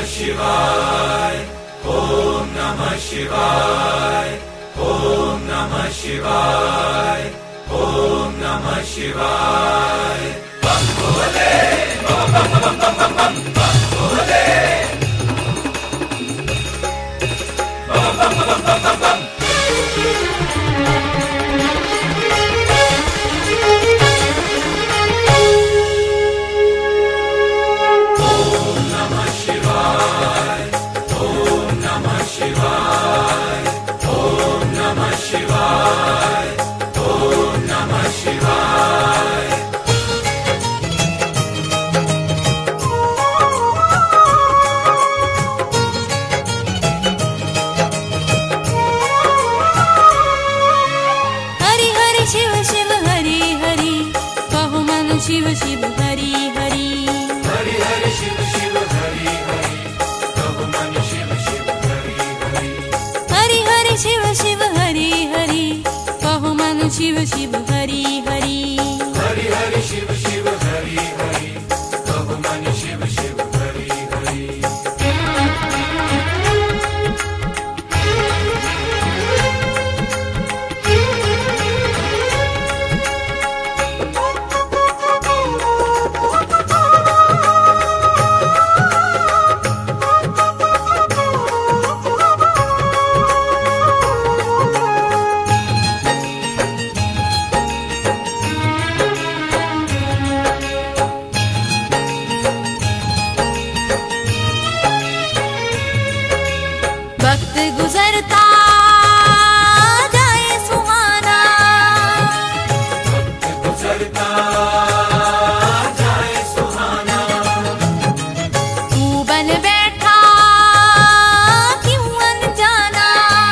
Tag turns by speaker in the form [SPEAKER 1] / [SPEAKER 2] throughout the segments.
[SPEAKER 1] शिवाय ओम नमः शिवाय ओम नमः शिवाय ओम नमः शिवाय बम भोले बम बम बम बम बम बम बम भोले बम बम बम बम बम बम
[SPEAKER 2] शिव शिव हरि हरि
[SPEAKER 1] हरि हरि शिव शिव हरि हरि कहो मन शिव शिव हरि हरि
[SPEAKER 2] हरि हरि शिव शिव हरि हरि कहो मन शिव शिव हरि हरि
[SPEAKER 1] हरि हरि शिव शिव हरि हरि कहो मन शिव शिव हरि हरि
[SPEAKER 2] वक्त गुजरता जाए सुहाना
[SPEAKER 1] वक्त गुजरता जाए सुहाना
[SPEAKER 2] तू बन बैठा क्यों अनजाना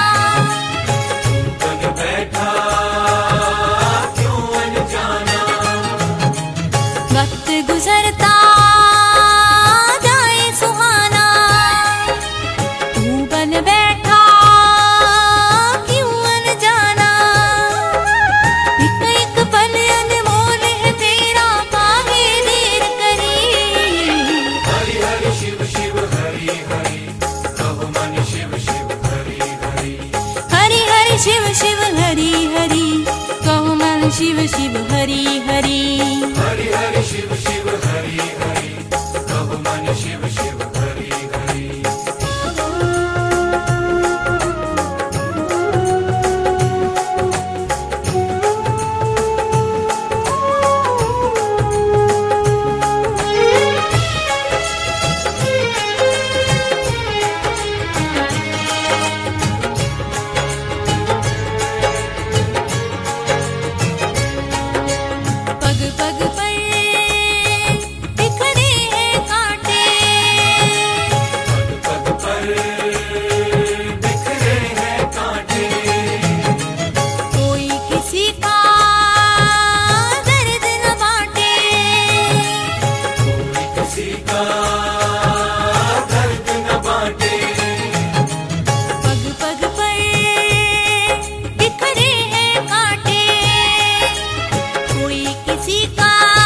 [SPEAKER 1] बन बैठा क्यों अनजाना
[SPEAKER 2] वक्त गुजरता जाए सुहाना तू बन बैठा क्यों अनजाना एक एक पल अनमोल है तेरा काहे देर करी
[SPEAKER 1] हरि हरि शिव शिव हरि हरि कहो मन शिव शिव हरि हरि
[SPEAKER 2] हरि हरि शिव शिव हरि हरि कहो मन शिव शिव हरि हरि
[SPEAKER 1] हरि हरि शिव शिव हरि हरि कहो मन शिव शिव हरि हरि
[SPEAKER 2] पग पग पर बिखरे हैं कांटे
[SPEAKER 1] पग पग पर बिखरे हैं कांटे
[SPEAKER 2] कोई किसी का दर्द न बांटे
[SPEAKER 1] कोई किसी का दर्द न बांटे
[SPEAKER 2] पग पग पर बिखरे हैं कांटे कोई किसी का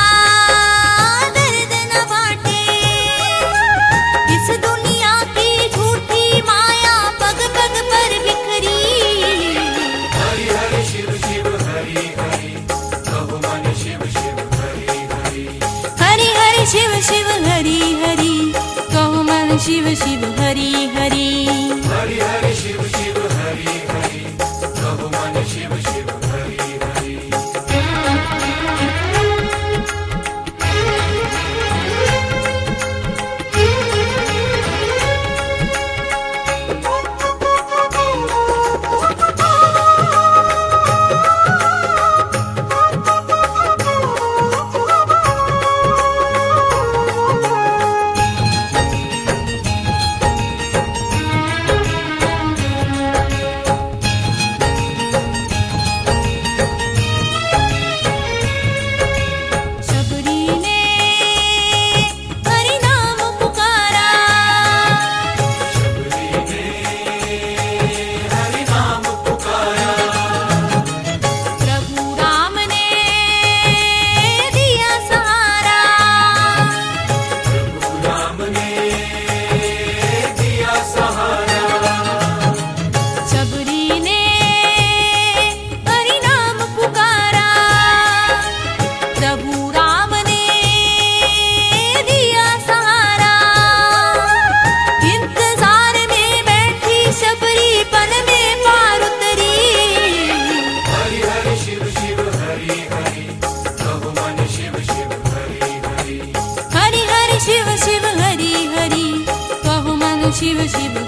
[SPEAKER 2] दर्द न बांटे इस दुनिया की झूठी माया पग पग पर बिखरी
[SPEAKER 1] हरि हरि शिव शिव हरि हरि कहो मन शिव शिव हरि हरि
[SPEAKER 2] हरि हरि शिव शिव हरि हरि कहो मन शिव शिव हरि हरि
[SPEAKER 1] हरि हरि शिव शिव हरि हरि कहो मन शिव शिव हरि हरि
[SPEAKER 2] शिव शिव